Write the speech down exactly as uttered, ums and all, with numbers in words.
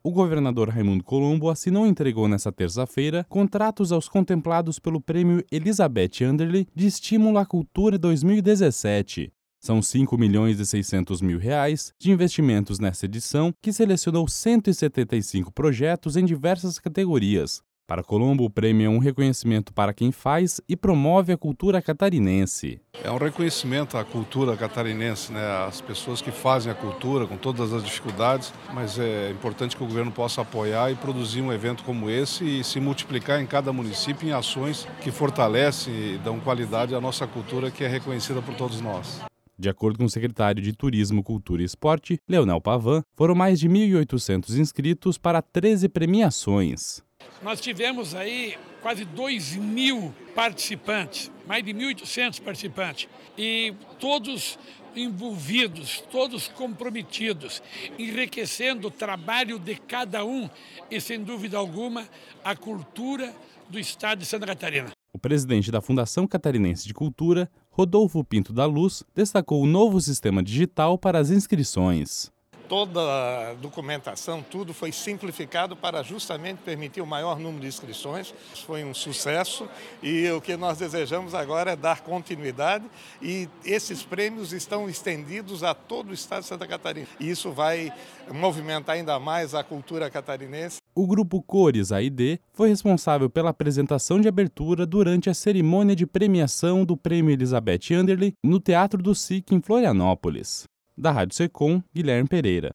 o governador Raimundo Colombo assinou e entregou nesta terça-feira contratos aos contemplados pelo Prêmio Elizabeth Anderle de Estímulo à Cultura dois mil e dezessete. São cinco milhões e seiscentos mil reais de investimentos nessa edição, que selecionou cento e setenta e cinco projetos em diversas categorias. Para Colombo, o prêmio é um reconhecimento para quem faz e promove a cultura catarinense. É um reconhecimento à cultura catarinense, né? As pessoas que fazem a cultura com todas as dificuldades, mas é importante que o governo possa apoiar e produzir um evento como esse e se multiplicar em cada município em ações que fortalecem e dão qualidade à nossa cultura, que é reconhecida por todos nós. De acordo com o secretário de Turismo, Cultura e Esporte, Leonel Pavan, foram mais de mil e oitocentos inscritos para treze premiações. Nós tivemos aí quase dois mil participantes, mais de mil e oitocentos participantes, e todos envolvidos, todos comprometidos, enriquecendo o trabalho de cada um e, sem dúvida alguma, a cultura do estado de Santa Catarina. O presidente da Fundação Catarinense de Cultura, Rodolfo Pinto da Luz, destacou o novo sistema digital para as inscrições. Toda a documentação, tudo foi simplificado para justamente permitir o maior número de inscrições. Foi um sucesso e o que nós desejamos agora é dar continuidade, e esses prêmios estão estendidos a todo o estado de Santa Catarina. E isso vai movimentar ainda mais a cultura catarinense. O grupo Cores A I D foi responsável pela apresentação de abertura durante a cerimônia de premiação do Prêmio Elizabeth Anderle no Teatro do S I C em Florianópolis. Da Rádio Secom, Guilherme Pereira.